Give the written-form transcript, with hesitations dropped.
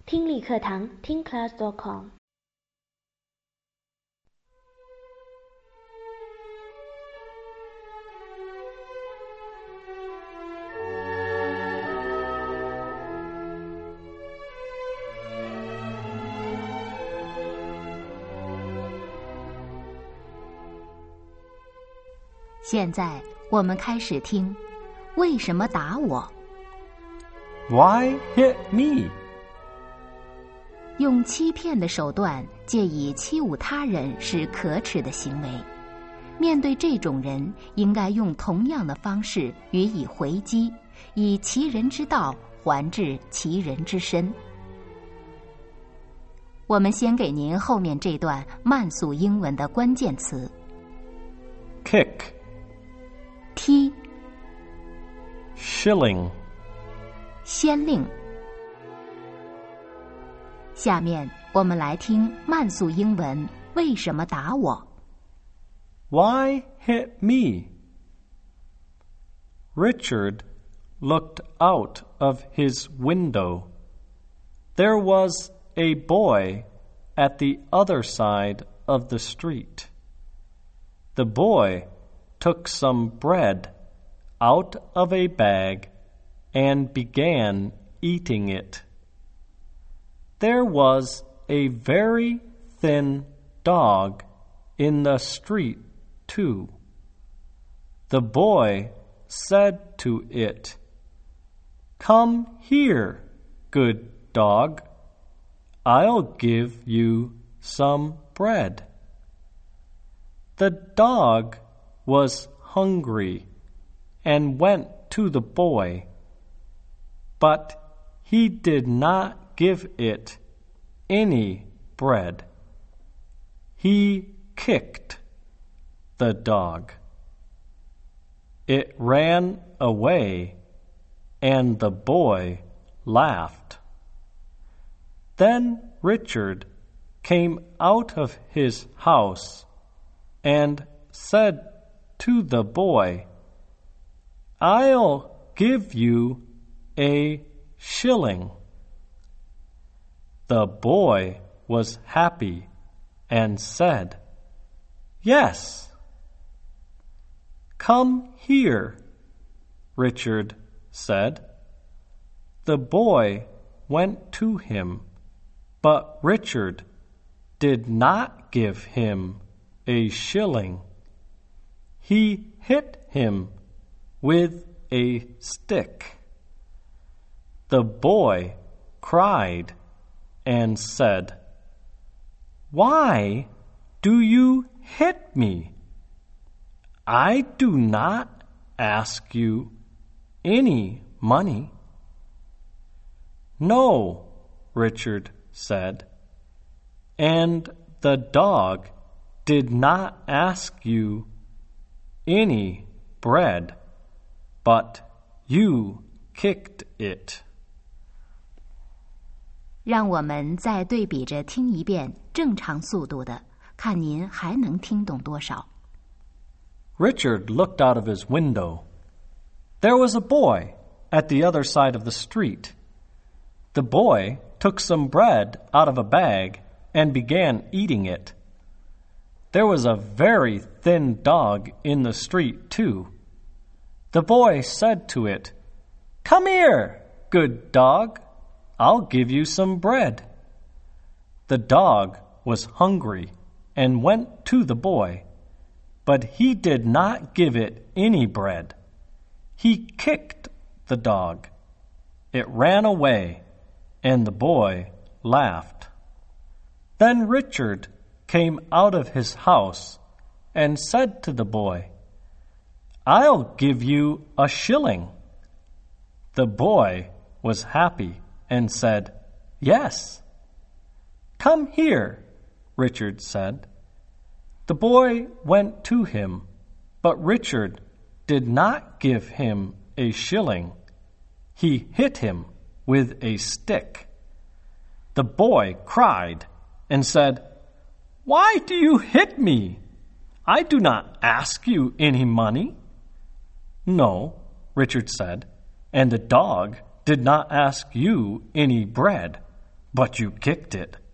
听力课堂听 class.com。 现在我们开始听，为什么打我？ Why hit me? 用欺骗的手段借以欺侮他人是可耻的行为。面对这种人，应该用同样的方式予以回击，以其人之道还治其人之身。我们先给您后面这段慢速英文的关键词 Kick, 踢、 shilling, 先令。下面我们来听慢速英文为什么打我。 Why hit me? Richard looked out of his window. There was a boy at the other side of the street. The boy took some bread out of a bag and began eating it. There was a very thin dog in the street, too. The boy said to it, "Come here, good dog. I'll give you some bread." The dog was hungry and went to the boy, but he did not give it any bread. He kicked the dog. It ran away, and the boy laughed. Then Richard came out of his house and said to the boy, "I'll give you a shilling." The boy was happy and said, "Yes." "Come here," Richard said. The boy went to him, but Richard did not give him a shilling. He hit him with a stick. The boy cried and said, "Why do you hit me? I do not ask you any money." "No," Richard said, "and the dog did not ask you any bread, but you kicked it." 让我们再对比着听一遍正常速度的，看您还能听懂多少。 Richard looked out of his window. There was a boy at the other side of the street. The boy took some bread out of a bag and began eating it. There was a very thin dog in the street, too. The boy said to it, "Come here, good dog. I'll give you some bread." The dog was hungry and went to the boy, but he did not give it any bread. He kicked the dog. It ran away, and the boy laughed. Then Richard came out of his house and said to the boy, "I'll give you a shilling." The boy was happy and said, "Yes." "Come here," Richard said. The boy went to him, but Richard did not give him a shilling. He hit him with a stick. The boy cried and said, "Why do you hit me? I do not ask you any money." "No," Richard said, "and the dog did not ask you any bread, but you kicked it.